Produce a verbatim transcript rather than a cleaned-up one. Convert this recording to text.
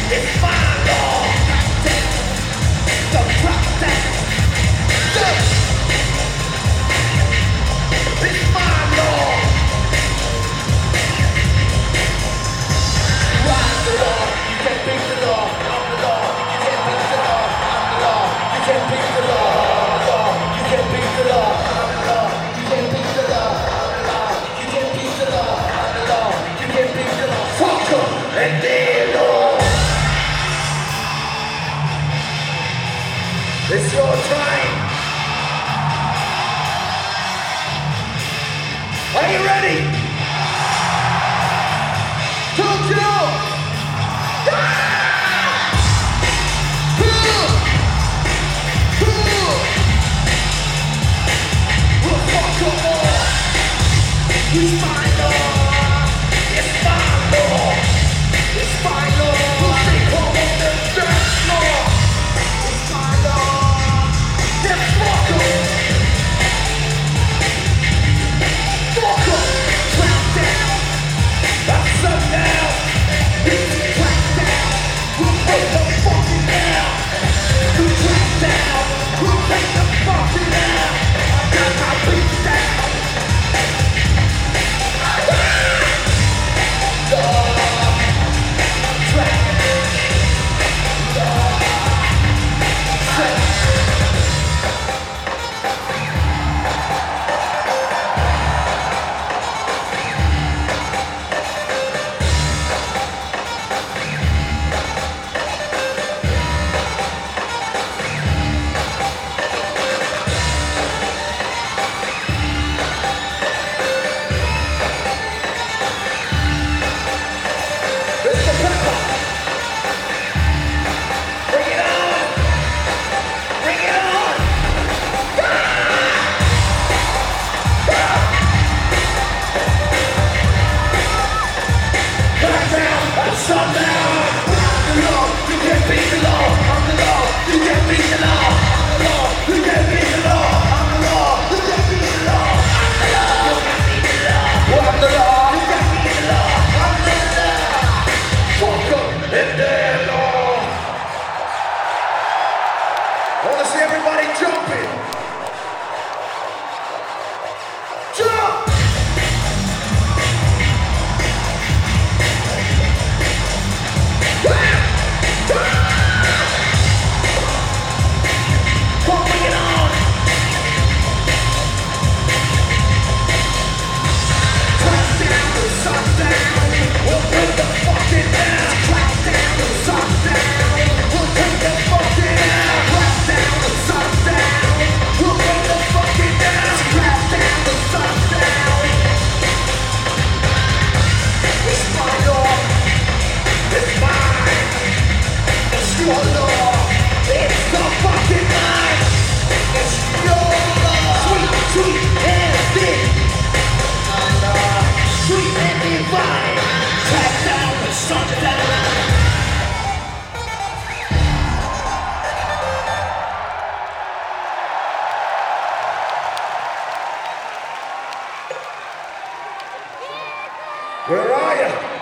It's my law. Don't drop that. It's my law. Rise the law. You can't beat the law. I'm the law. You can't beat the law. I'm the law. You can't beat the law. I'm the law. You can't beat the law. I'm the law. You can't beat the law. I'm the law. You can't beat the law. I'm the law. You can't beat the law. Fuck 'em and their law. It's your time. Are you ready? Tokyo! Ah! We'll fuck 'em all. It's my law. It's my law. It's my law. We'll take home on the dance floor. It's my law. Let's fuck 'em. Fuck 'em. Clap down. That's sundown. It's clap down. We'll break the fucking down. We'll clap down. We'll break the fucking down. I got my beat down. I want to see everybody jumping. Jump! Come bring it on! Clap down the sun down. We'll bring the fucking down. Clap down the sun down. We'll take the fucking down. Clap down the sun down. We'll bring the fucking down. Clap down the sun down. It's my law. It's mine. It's your law. It's the fucking mine. It's your law. Sweet, sweet and big. My law. Sweet and divine. Clap down the sun down. Where are you?